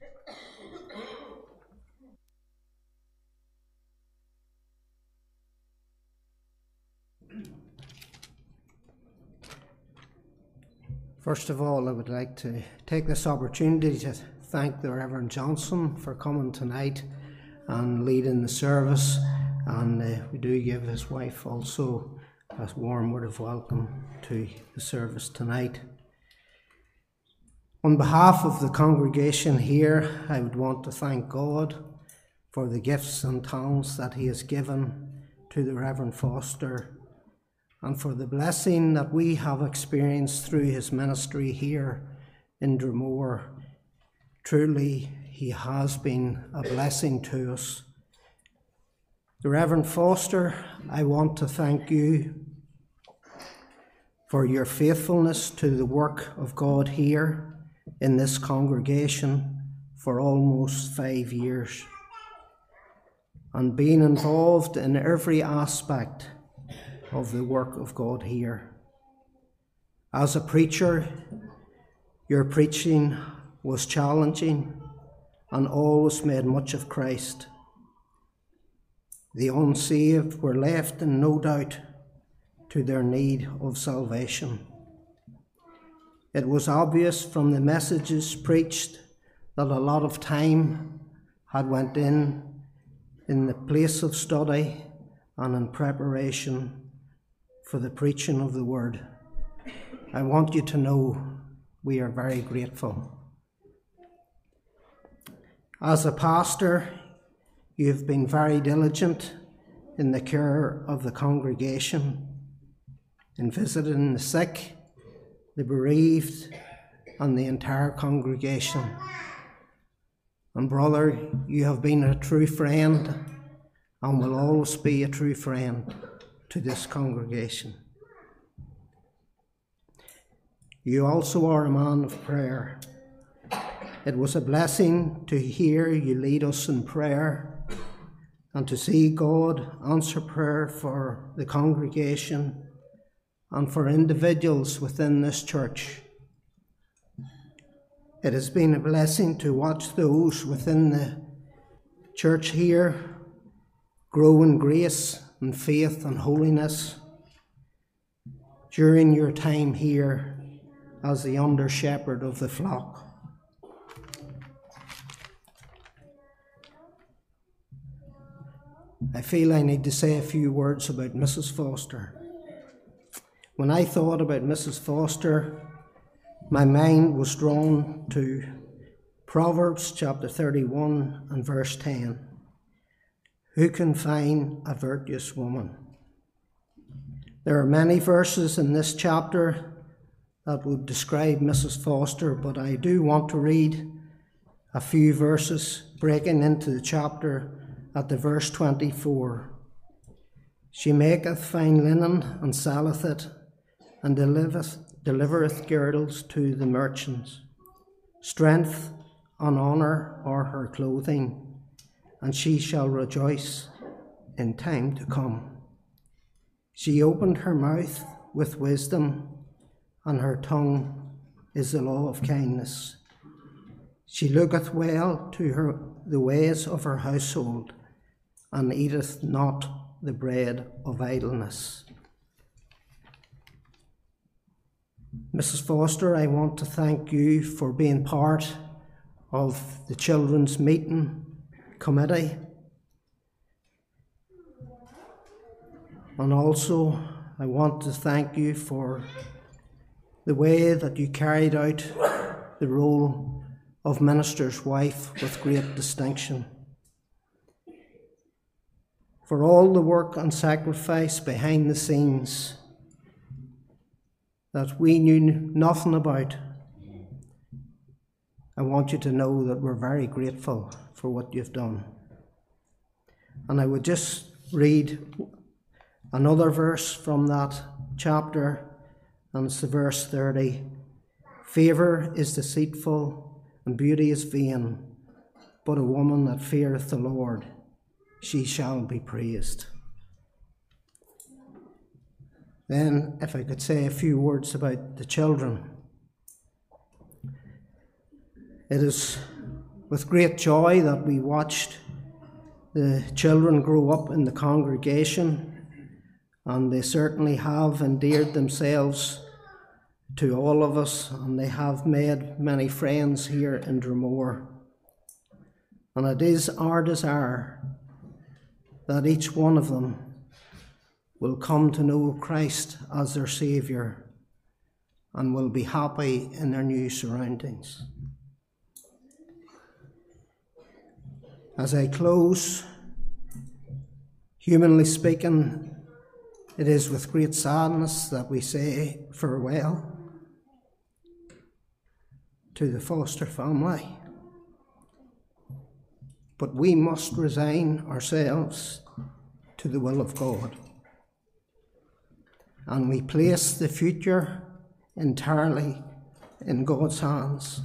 First of all, I would like to take this opportunity to thank the Reverend Johnson for coming tonight and leading the service. And we do give his wife also a warm word of welcome to the service tonight. On behalf of the congregation here, I would want to thank God for the gifts and talents that he has given to the Reverend Foster, and for the blessing that we have experienced through his ministry here in Dromore. Truly, he has been a blessing to us. The Reverend Foster, I want to thank you for your faithfulness to the work of God here in this congregation for almost 5 years, and being involved in every aspect of the work of God here. As a preacher, your preaching was challenging and always made much of Christ. The unsaved were left in no doubt to their need of salvation. It was obvious from the messages preached that a lot of time had went in the place of study and in preparation for the preaching of the word. I want you to know we are very grateful. As a pastor, you've been very diligent in the care of the congregation, in visiting the sick, the bereaved, and the entire congregation. And brother, you have been a true friend and will always be a true friend to this congregation. You also are a man of prayer. It was a blessing to hear you lead us in prayer and to see God answer prayer for the congregation and for individuals within this church. It has been a blessing to watch those within the church here grow in grace and faith and holiness during your time here as the under shepherd of the flock. I feel I need to say a few words about Mrs. Foster. When I thought about Mrs. Foster, my mind was drawn to Proverbs chapter 31 and verse 10. Who can find a virtuous woman? There are many verses in this chapter that would describe Mrs. Foster, but I do want to read a few verses breaking into the chapter at the verse 24. She maketh fine linen and selleth it, and delivereth girdles to the merchants. Strength and honour are her clothing, and she shall rejoice in time to come. She opened her mouth with wisdom, and her tongue is the law of kindness. She looketh well to the ways of her household, and eateth not the bread of idleness. Mrs. Foster, I want to thank you for being part of the Children's Meeting Committee. And also, I want to thank you for the way that you carried out the role of minister's wife with great distinction. For all the work and sacrifice behind the scenes that we knew nothing about, I want you to know that we're very grateful for what you've done. And I would just read another verse from that chapter, and it's the verse 30. Favour is deceitful and beauty is vain, but a woman that feareth the Lord, she shall be praised. Then, if I could say a few words about the children. It is with great joy that we watched the children grow up in the congregation, and they certainly have endeared themselves to all of us, and they have made many friends here in Dromore. And it is our desire that each one of them will come to know Christ as their Saviour and will be happy in their new surroundings. As I close, humanly speaking, it is with great sadness that we say farewell to the Foster family. But we must resign ourselves to the will of God. And we place the future entirely in God's hands.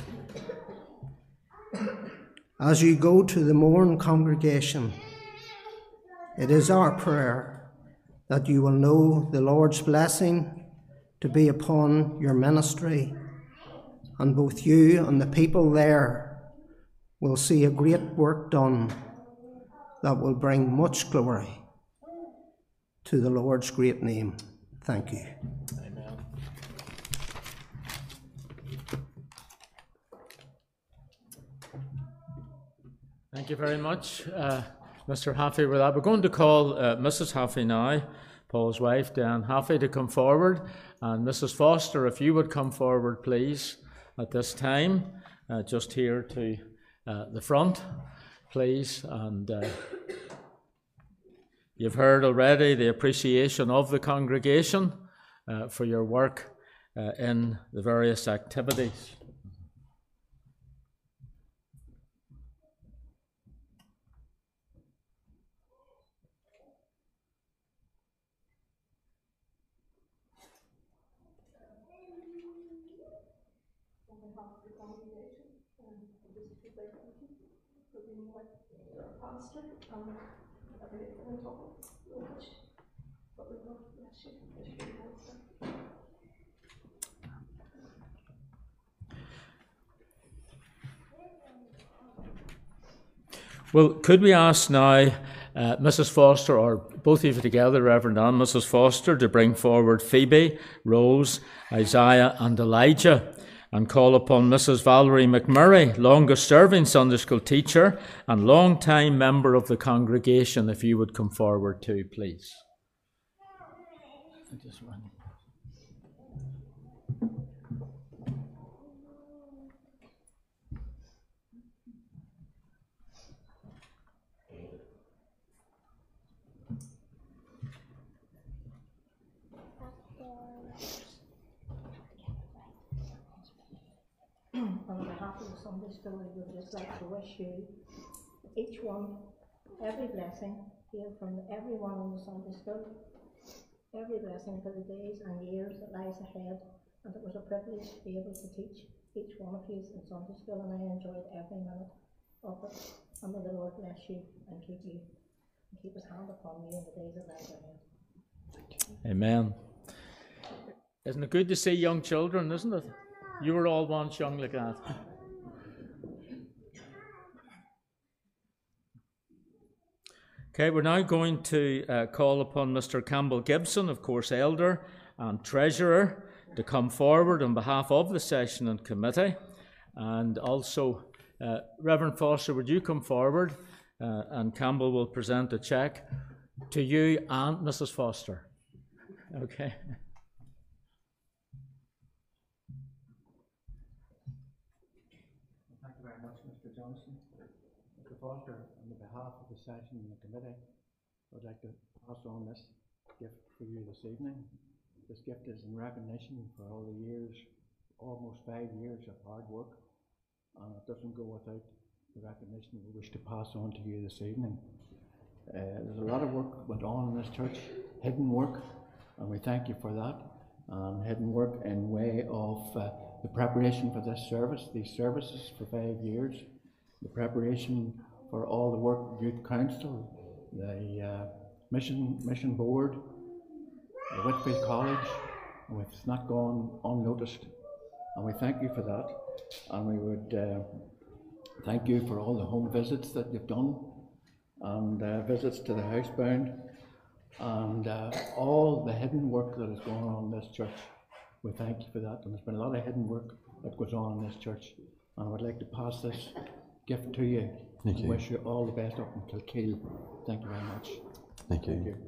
As you go to the Mourne congregation, it is our prayer that you will know the Lord's blessing to be upon your ministry, and both you and the people there will see a great work done that will bring much glory to the Lord's great name. Thank you. Amen. Thank you very much, Mr. Haffey, with that. We're going to call Mrs. Haffey now. Paul's wife, Dan Haffey, to come forward. And Mrs. Foster, if you would come forward, please, at this time, just here to the front, please. And you've heard already the appreciation of the congregation for your work in the various activities. Well, could we ask now Mrs. Foster, or both of you together, Reverend and Mrs. Foster, to bring forward Phoebe, Rose, Isaiah and Elijah, and call upon Mrs. Valerie McMurray, longest-serving Sunday school teacher and long-time member of the congregation, if you would come forward too, please. On behalf of the Sunday School, I would just like to wish you, each one, every blessing here from everyone in the Sunday School, every blessing for the days and years that lies ahead. And it was a privilege to be able to teach each one of you in Sunday School, and I enjoyed every minute of it. And may the Lord bless you and keep His hand upon you in the days that lie ahead. Amen. Isn't it good to see young children, isn't it? You were all once young like that. Okay, we're now going to call upon Mr. Campbell Gibson, of course, Elder and Treasurer, to come forward on behalf of the session and committee. And also, Reverend Foster, would you come forward? And Campbell will present a cheque to you and Mrs. Foster. Okay. Johnson. Mr. Foster, on behalf of the session and the committee, I'd like to pass on this gift for you this evening. This gift is in recognition for all the years, almost 5 years of hard work, and it doesn't go without the recognition we wish to pass on to you this evening. There's a lot of work went on in this church, hidden work, and we thank you for that. Hidden work in way of the preparation for this service, these services for 5 years. The preparation for all the work, Youth Council, the mission board, the Whitfield College, it's not gone unnoticed. And we thank you for that. And we would thank you for all the home visits that you've done, and visits to the housebound, and all the hidden work that is going on in this church. We thank you for that. And there's been a lot of hidden work that goes on in this church. And I would like to pass this gift to you. Thank you. Wish you all the best up in Kilkeel. Thank you very much. Thank you. Thank you.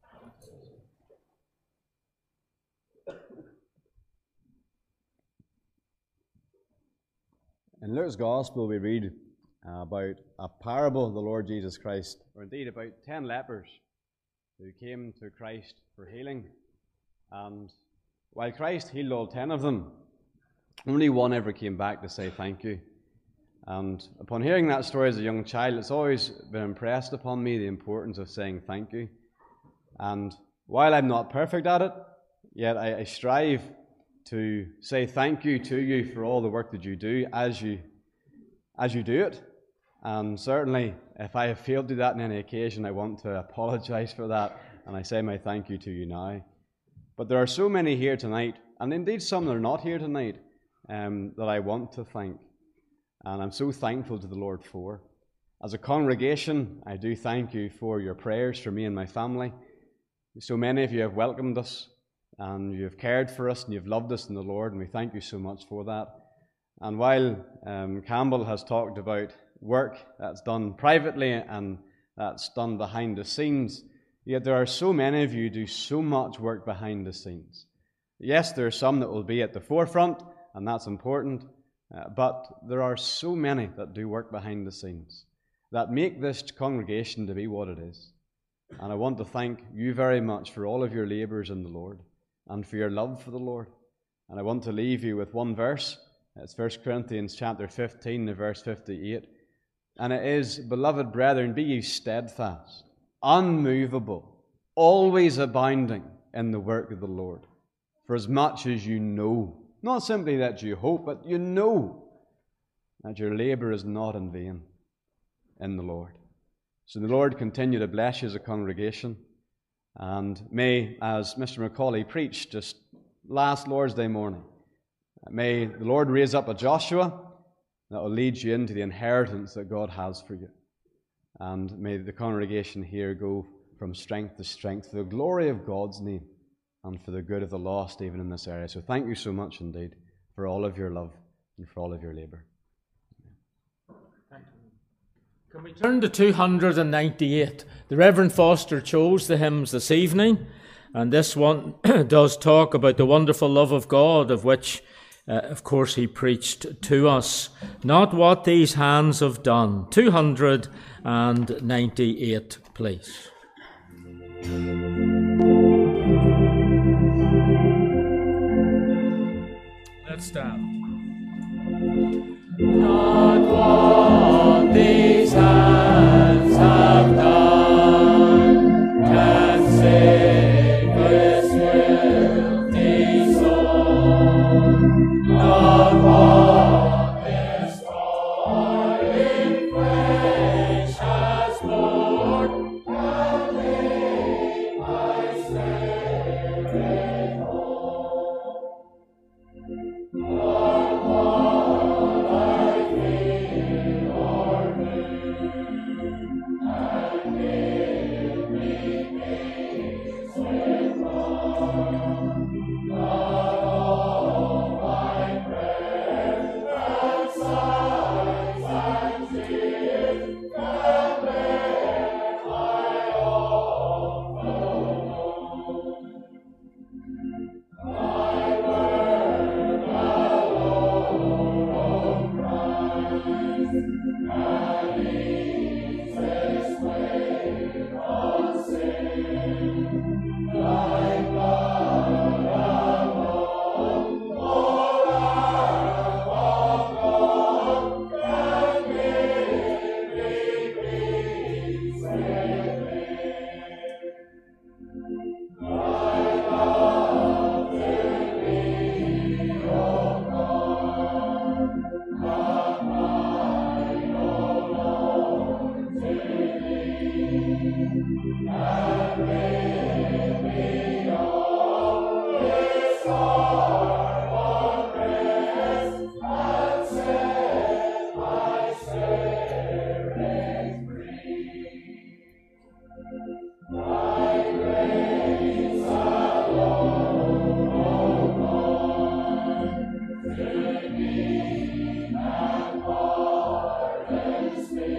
In Luke's Gospel, we read about a parable of the Lord Jesus Christ, or indeed about 10 lepers who came to Christ for healing. And while Christ healed all 10 of them, only one ever came back to say thank you. And upon hearing that story as a young child, it's always been impressed upon me the importance of saying thank you. And while I'm not perfect at it, yet I strive to say thank you to you for all the work that you do as you do it. And certainly, if I have failed to do that on any occasion, I want to apologize for that, and I say my thank you to you now. But there are so many here tonight, and indeed some that are not here tonight, that I want to thank. And I'm so thankful to the Lord for. As a congregation, I do thank you for your prayers for me and my family. So many of you have welcomed us, and you have cared for us, and you've loved us in the Lord, and we thank you so much for that. And while Campbell has talked about work that's done privately and that's done behind the scenes, Yet there are so many of you who do so much work behind the scenes. Yes, there are some that will be at the forefront, and that's important, but there are so many that do work behind the scenes that make this congregation to be what it is. And I want to thank you very much for all of your labours in the Lord and for your love for the Lord. And I want to leave you with one verse. It's 1 Corinthians chapter 15, verse 58. And it is, "Beloved brethren, be ye steadfast, unmovable, always abounding in the work of the Lord. For as much as you know," not simply that you hope, but you know that your labour is not in vain in the Lord. So the Lord continue to bless you as a congregation. And may, as Mr. Macaulay preached just last Lord's Day morning, may the Lord raise up a Joshua that will lead you into the inheritance that God has for you. And may the congregation here go from strength to strength for the glory of God's name and for the good of the lost even in this area. So thank you so much indeed for all of your love and for all of your labour. Can we turn to 298? The Reverend Foster chose the hymns this evening, and this one does talk about the wonderful love of God, of which, of course, he preached to us. Not what these hands have done. 298, please. Let's stand. Not what these hands have done can save this guilty soul. Not what this toiling flesh has borne can make my spirit whole. Not what I feel or do, and give me peace with love. Not all my prayers and sighs and tears can bear my awful load. Thy word alone, O Christ, can ease this weight of sin. Thy blood alone, O Lamb of God, can give me peace within. Thy love to me, O God, not mine, O Lord, to thee, and rid me of this heart unrest, and set my spirit free. Thy grace alone, O God, to me and pardons me.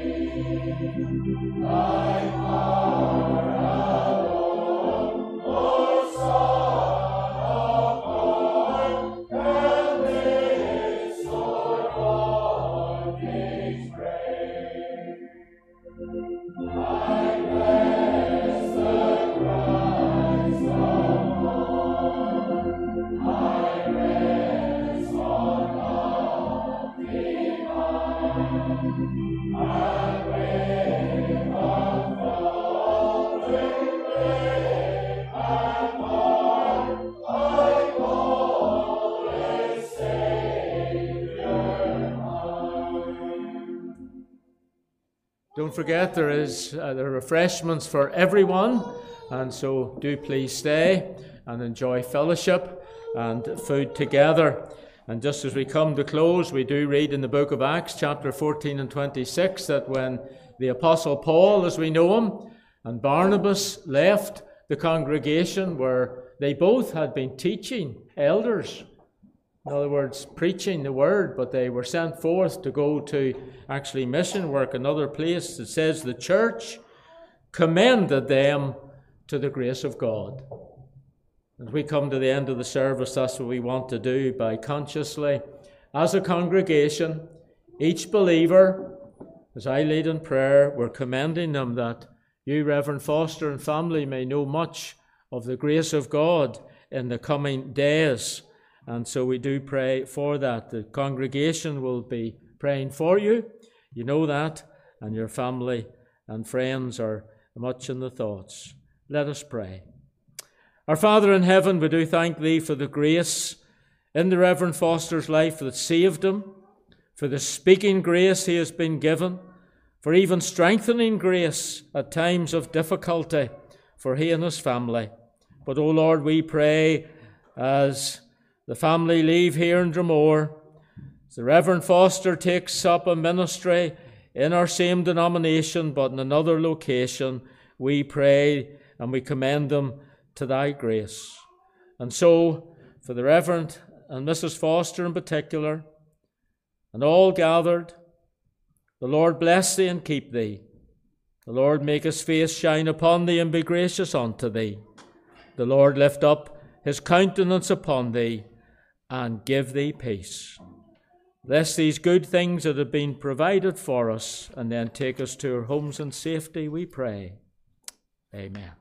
Thy power alone, O Son of God, can this sore bondage break. I bless the Christ of all. I rest on lofty high, and with unfaltering faith and heart I call this Saviour mine. Don't forget there are refreshments for everyone, and so do please stay and enjoy fellowship and food together. And just as we come to close, we do read in the book of Acts, chapter 14 and 26, that when the Apostle Paul, as we know him, and Barnabas left the congregation where they both had been teaching elders, in other words, preaching the word, but they were sent forth to go to actually mission work, another place. It says the church commended them to the grace of God. As we come to the end of the service, that's what we want to do, by consciously, as a congregation, each believer, as I lead in prayer, we're commending them that you, Reverend Foster, and family may know much of the grace of God in the coming days. And so we do pray for that. The congregation will be praying for you. You know that. And your family and friends are much in the thoughts. Let us pray. Our Father in heaven, we do thank Thee for the grace in the Reverend Foster's life that saved him, for the speaking grace he has been given, for even strengthening grace at times of difficulty for he and his family. But, O Lord, we pray as the family leave here in Dromore, as the Reverend Foster takes up a ministry in our same denomination but in another location, we pray and we commend them to Thy grace. And so, for the Reverend and Mrs. Foster in particular, and all gathered, the Lord bless thee and keep thee. The Lord make his face shine upon thee and be gracious unto thee. The Lord lift up his countenance upon thee and give thee peace. Bless these good things that have been provided for us, and then take us to our homes in safety, we pray. Amen.